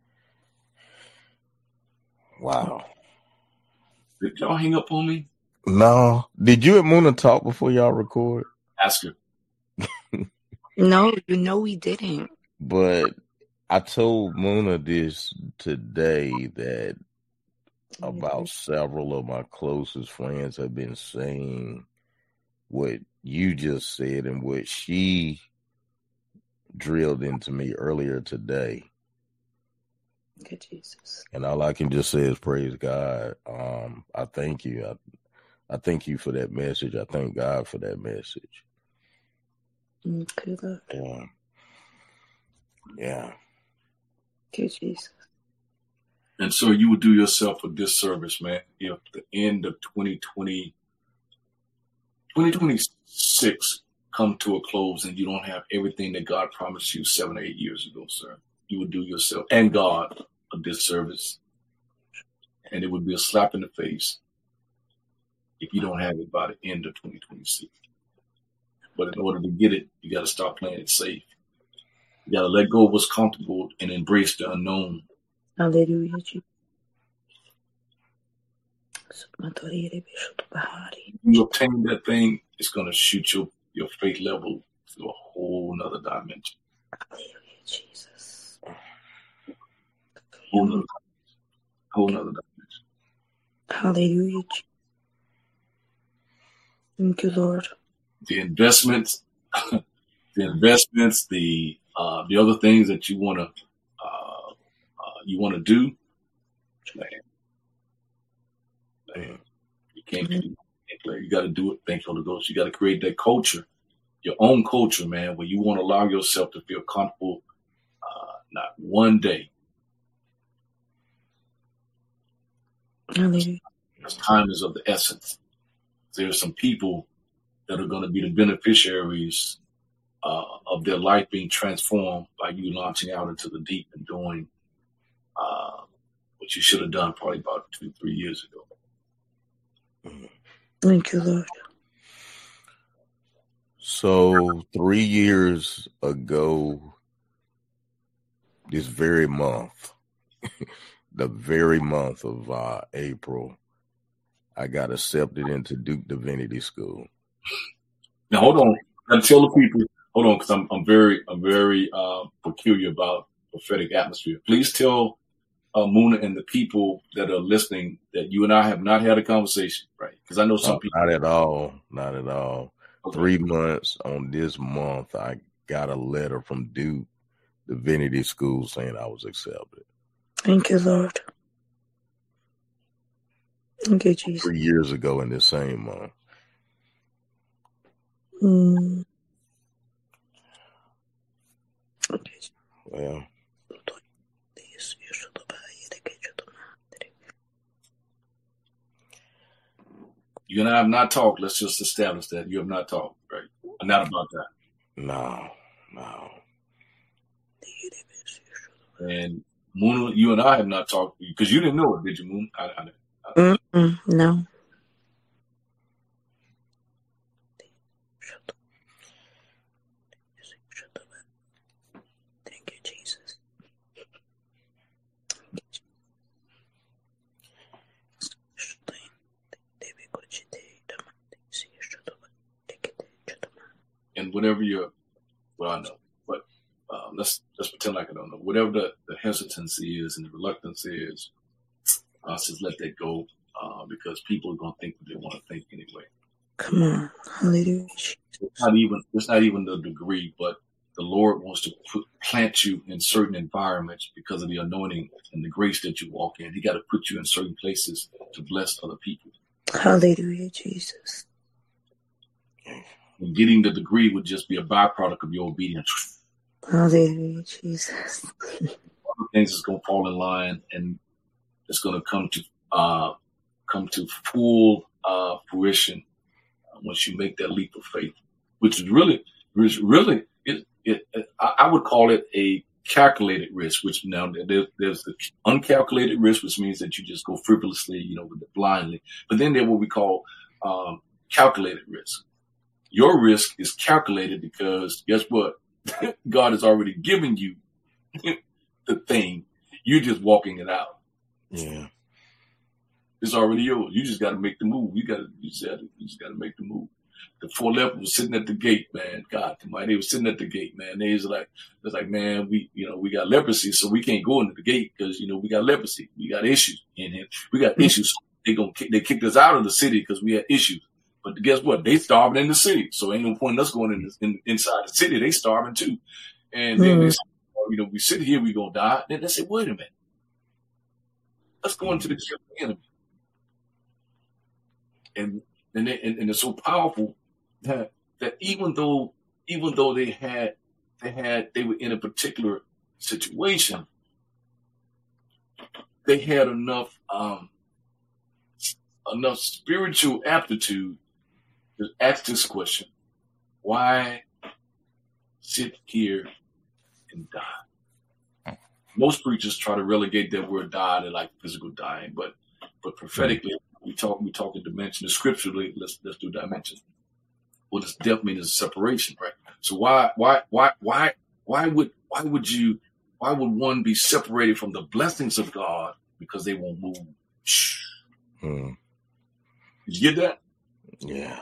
Wow. Did y'all hang up on me? No. Did you and Muna talk before y'all record? Ask her. No, we didn't. But I told Muna this today that about several of my closest friends have been saying what you just said and what she drilled into me earlier today. Good Jesus. And all I can just say is praise God. I thank you. I thank you for that message. I thank God for that message. Good. Yeah. Good Jesus. And so you would do yourself a disservice, man, if the end of 2026 come to a close and you don't have everything that God promised you 7 or 8 years ago, sir, you would do yourself and God a disservice. And it would be a slap in the face if you don't have it by the end of 2026. But in order to get it, you got to start playing it safe. You got to let go of what's comfortable and embrace the unknown. Hallelujah, Jesus. You obtain that thing, it's going to shoot your faith level to a whole nother dimension. Hallelujah, Jesus. Whole nother dimension. Hallelujah, Jesus. Thank you, Lord. The investments, the other things that you want to do, man, you can't play. You got to do it. Thank you, Holy Ghost. You got to create that culture, your own culture, man, where you won't allow yourself to feel comfortable, not one day. Hallelujah. Because time is of the essence. There's some people that are going to be the beneficiaries of their life being transformed by you launching out into the deep and doing what you should have done probably about 2-3 years ago. Thank you, Lord. So 3 years ago, this very month, the very month of April, I got accepted into Duke Divinity School. Now hold on, and tell the people. Hold on, because I'm very peculiar about prophetic atmosphere. Please tell Muna and the people that are listening that you and I have not had a conversation, right? Because I know some people. Not at all. Not at all. Okay. 3 months on this month, I got a letter from Duke Divinity School saying I was accepted. Thank you, Lord. Thank you, Jesus. 3 years ago in this same month. Okay. Well, You and I have not talked. Let's just establish that you have not talked, right? Not about that. no. And Muna, you and I have not talked because you didn't know it, did you, Moon? No. Thank you, Jesus. And whatever I know, but let's pretend like I don't know. Whatever the hesitancy is and the reluctance is, just let that go because people are going to think what they want to think anyway. Come on. Hallelujah. It's not even the degree, but the Lord wants to plant you in certain environments because of the anointing and the grace that you walk in. He got to put you in certain places to bless other people. Hallelujah, Jesus. And getting the degree would just be a byproduct of your obedience. Hallelujah, Jesus. Other things is going to fall in line, and it's going to come to full fruition once you make that leap of faith, which is really, I would call it a calculated risk. Which now there's the uncalculated risk, which means that you just go frivolously, with it blindly. But then there's what we call calculated risk. Your risk is calculated because guess what? God has already given you the thing. You're just walking it out. Yeah. It's already yours. You just got to make the move. You just got to make the move. The 4 lepers was sitting at the gate, man. God, they were sitting at the gate, man. They was like, man, we got leprosy, so we can't go into the gate because we got leprosy. We got issues in here. We got issues. They kicked us out of the city because we had issues. But guess what? They starving in the city, so ain't no point in us going inside the city. They starving too. And then they said, we sit here, we gonna die. Then they said, wait a minute, let's go into the camp of the enemy. And it's so powerful that even though they were in a particular situation, they had enough spiritual aptitude to ask this question: why sit here and die? Most preachers try to relegate that word die to like physical dying, but prophetically, we talk in dimension. Scripturally, let's do dimension. What does death mean? Is a separation, right? So why would one be separated from the blessings of God because they won't move? Hmm. Did you get that? Yeah.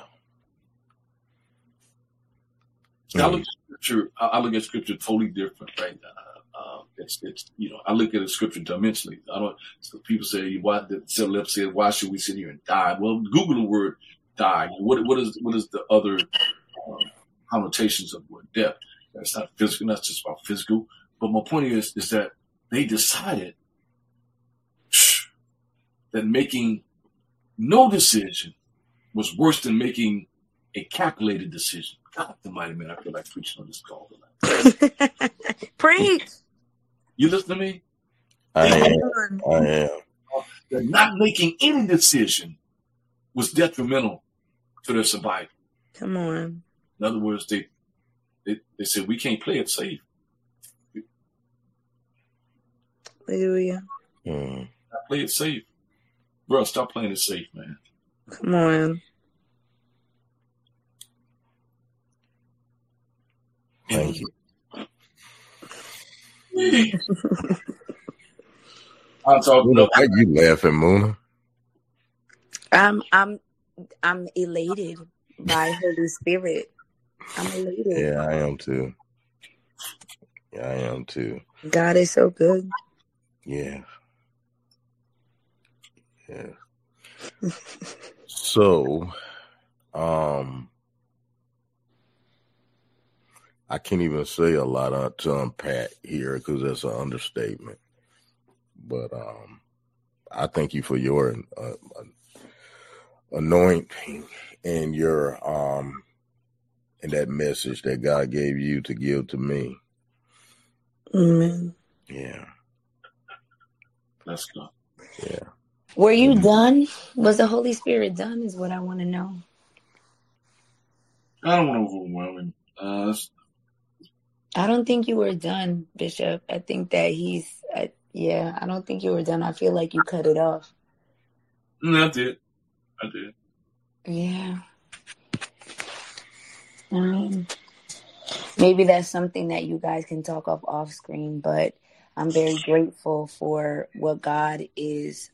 I look at scripture totally different, right? It's I look at the scripture dimensionally. So people say why should we sit here and die? Well, Google the word die. What is the other connotations of the word death? That's not physical. That's just about physical. But my point is that they decided that making no decision was worse than making a calculated decision. God almighty, man, I feel like preaching on this call tonight. Preach. You listen to me? I am. That not making any decision was detrimental to their survival. Come on. In other words, they said we can't play it safe. Hallelujah. Mm. Not play it safe. Bro, stop playing it safe, man. Come on. Thank you. I'm talking Why about you laughing, Muna? I'm elated by Holy Spirit. I'm elated. Yeah, I am too. God is so good. Yeah. So, I can't even say a lot to unpack here because that's an understatement. But I thank you for your anointing and your and that message that God gave you to give to me. Amen. Yeah. let's go. Yeah. Were you done? Was the Holy Spirit done? Is what I want to know. I don't want to overwhelm him. I don't think you were done, Bishop. I think that I don't think you were done. I feel like you cut it off. I did. Yeah. Maybe that's something that you guys can talk off screen, but I'm very grateful for what God is.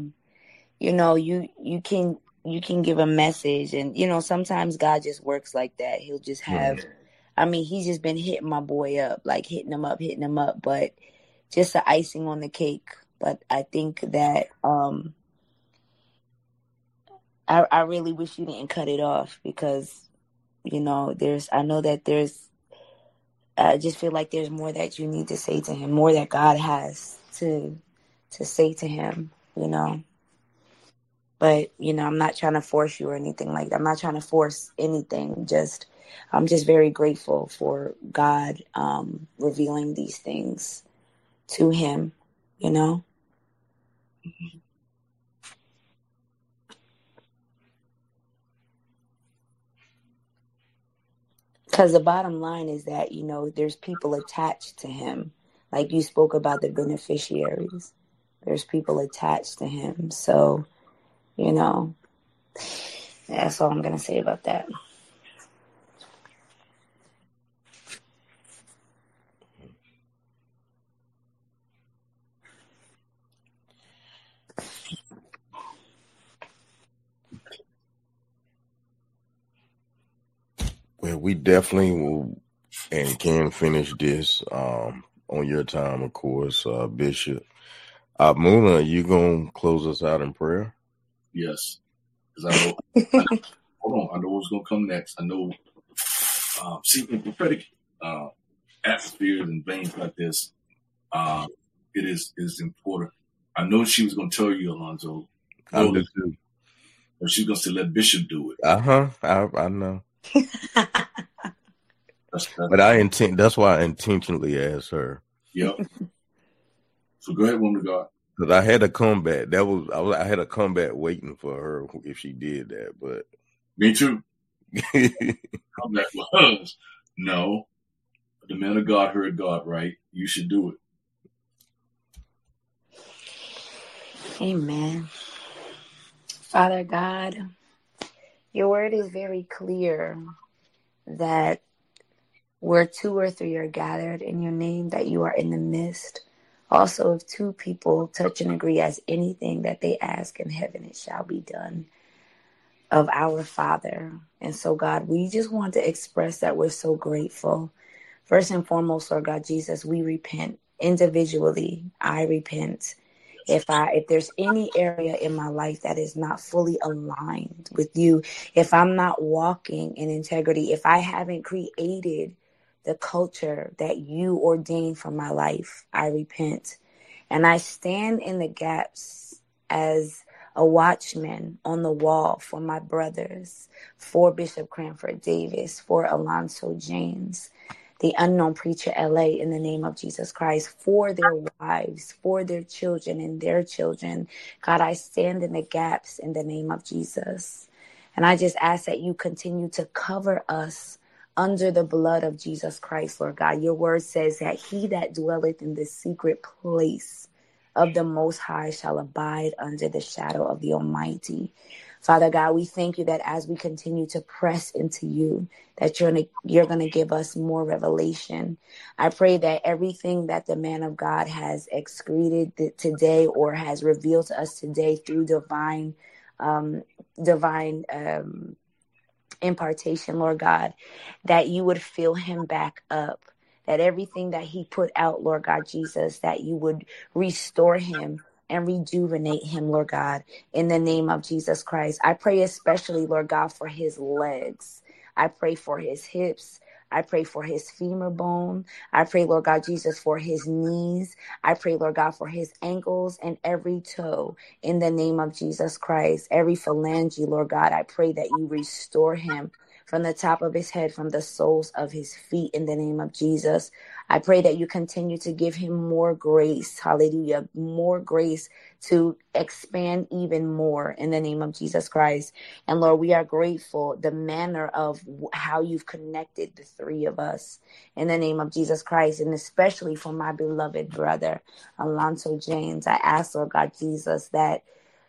You can give a message, and sometimes God just works like that. He'll just have. He's just been hitting my boy up, like hitting him up, but just the icing on the cake. But I think that I really wish you didn't cut it off because, I just feel like there's more that you need to say to him, more that God has to say to him, But, I'm not trying to force you or anything like that. I'm not trying to force anything. I'm just very grateful for God revealing these things to him, Because the bottom line is that, there's people attached to him. Like you spoke about the beneficiaries. There's people attached to him. So, that's all I'm going to say about that. Well, we definitely will and can finish this on your time, of course, Bishop. Muna, you gonna close us out in prayer? Yes, because I know. Hold on, I know what's gonna come next. I know. In prophetic atmospheres and veins like this, it is important. I know she was gonna tell you, Alonzo. I do too. But she's gonna say, "Let Bishop do it." I know. But that's why I intentionally asked her. Yep. So go ahead, woman of God. Because I had a comeback. I had a comeback waiting for her if she did that. But me too. How that was. No, the man of God heard God right. You should do it. Amen. Father God, your word is very clear that where 2 or 3 are gathered in your name, that you are in the midst. Also, if 2 people touch and agree as anything that they ask in heaven, it shall be done of our Father. And so, God, we just want to express that we're so grateful. First and foremost, Lord God Jesus, we repent individually. I repent. If there's any area in my life that is not fully aligned with you, if I'm not walking in integrity, if I haven't created the culture that you ordained for my life, I repent. And I stand in the gaps as a watchman on the wall for my brothers, for Bishop Cranford Davis, for Alonzo James, the unknown preacher LA, in the name of Jesus Christ, for their wives, for their children and their children. God, I stand in the gaps in the name of Jesus. And I just ask that you continue to cover us under the blood of Jesus Christ, Lord God. Your word says that he that dwelleth in the secret place of the Most High shall abide under the shadow of the Almighty. Father God, we thank you that as we continue to press into you, that you're going to give us more revelation. I pray that everything that the man of God has excreted today or has revealed to us today through divine impartation, Lord God, that you would fill him back up, that everything that he put out, Lord God Jesus, that you would restore him and rejuvenate him, Lord God, in the name of Jesus Christ. I pray especially, Lord God, for his legs. I pray for his hips. I pray for his femur bone. I pray, Lord God Jesus, for his knees. I pray, Lord God, for his ankles and every toe in the name of Jesus Christ. Every phalange, Lord God, I pray that you restore him from the top of his head, from the soles of his feet in the name of Jesus. I pray that you continue to give him more grace. Hallelujah. More grace to expand even more in the name of Jesus Christ. And Lord, we are grateful the manner of how you've connected the 3 of us in the name of Jesus Christ. And especially for my beloved brother, Alonzo James, I ask, Lord God Jesus, that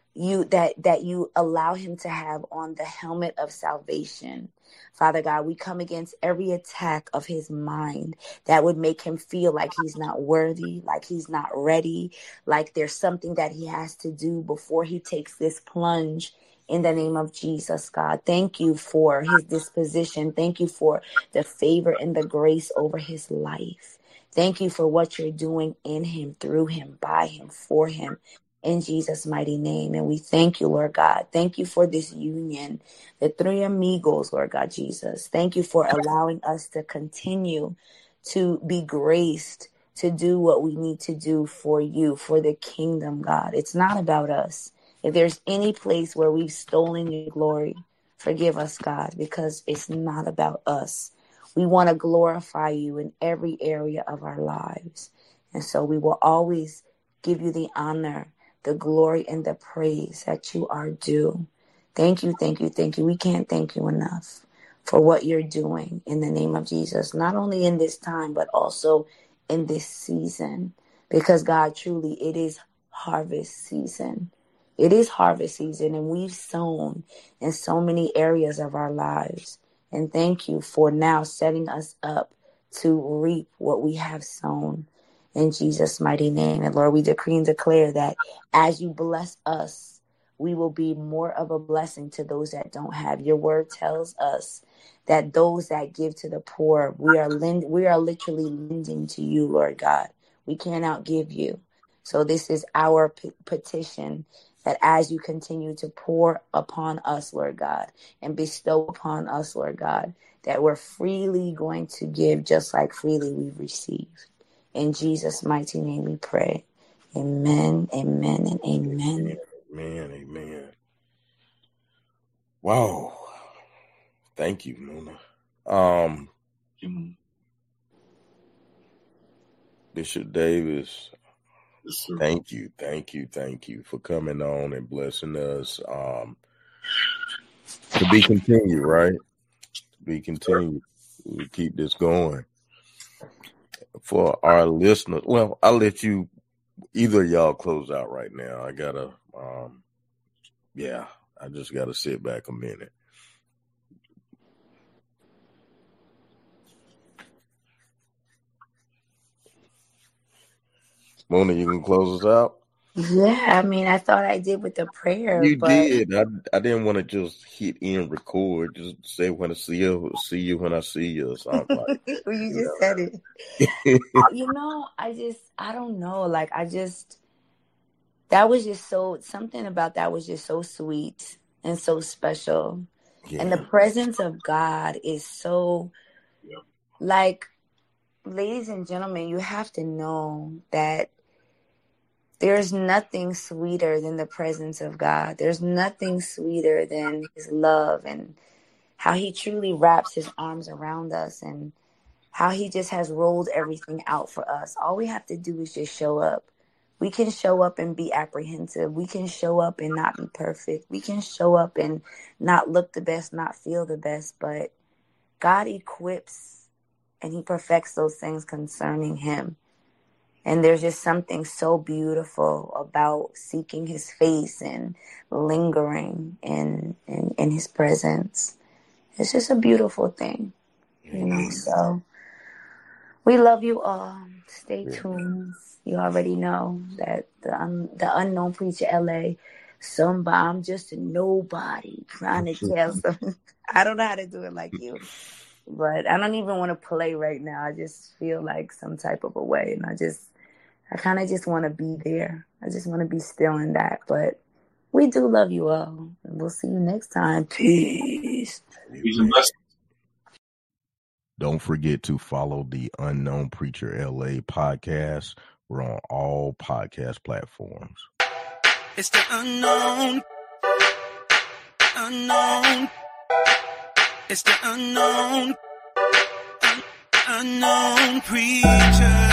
you allow him to have on the helmet of salvation. Father God, we come against every attack of his mind that would make him feel like he's not worthy, like he's not ready, like there's something that he has to do before he takes this plunge in the name of Jesus, God. Thank you for his disposition. Thank you for the favor and the grace over his life. Thank you for what you're doing in him, through him, by him, for him. In Jesus' mighty name. And we thank you, Lord God. Thank you for this union, the 3 amigos, Lord God Jesus. Thank you for allowing us to continue to be graced to do what we need to do for you, for the kingdom, God. It's not about us. If there's any place where we've stolen your glory, forgive us, God, because it's not about us. We want to glorify you in every area of our lives. And so we will always give you the honor, the glory, and the praise that you are due. Thank you, thank you, thank you. We can't thank you enough for what you're doing in the name of Jesus, not only in this time, but also in this season. Because God, truly, it is harvest season. It is harvest season, and we've sown in so many areas of our lives. And thank you for now setting us up to reap what we have sown. In Jesus' mighty name. And Lord, we decree and declare that as you bless us, we will be more of a blessing to those that don't have. Your word tells us that those that give to the poor, we are literally lending to you, Lord God. We can't outgive you. So this is our petition, that as you continue to pour upon us, Lord God, and bestow upon us, Lord God, that we're freely going to give just like freely we've received. In Jesus' mighty name we pray. Amen, amen, and amen. Amen, amen. Wow. Thank you, Muna. Bishop Davis, Yes, sir. thank you for coming on and blessing us. To be continued, right? be continued. We keep this going. For our listeners, well, I'll let you either of y'all close out right now. I gotta I just gotta sit back a minute. Mona, you can close us out? Yeah, I mean, I thought I did with the prayer, You but did. I didn't want to just hit end record. Just say when I see you when I see you or something like that. you just said it. I don't know. Like, that was just something about that was just so sweet and so special. Yeah. And the presence of God is so, like, ladies and gentlemen, you have to know that there's nothing sweeter than the presence of God. There's nothing sweeter than his love and how he truly wraps his arms around us and how he just has rolled everything out for us. All we have to do is just show up. We can show up and be apprehensive. We can show up and not be perfect. We can show up and not look the best, not feel the best. But God equips and he perfects those things concerning him. And there's just something so beautiful about seeking his face and lingering in his presence. It's just a beautiful thing, you know. So we love you all. Stay tuned. You already know that the Unknown Preacher LA, I'm just a nobody trying to tell something. I don't know how to do it like you. But I don't even want to play right now. I just feel like some type of a way. And I kind of just want to be there. I just want to be still in that. But we do love you all. And we'll see you next time. Peace. Peace and blessings. Don't forget to follow the Unknown Preacher LA podcast. We're on all podcast platforms. It's the unknown. It's the unknown. Unknown preacher.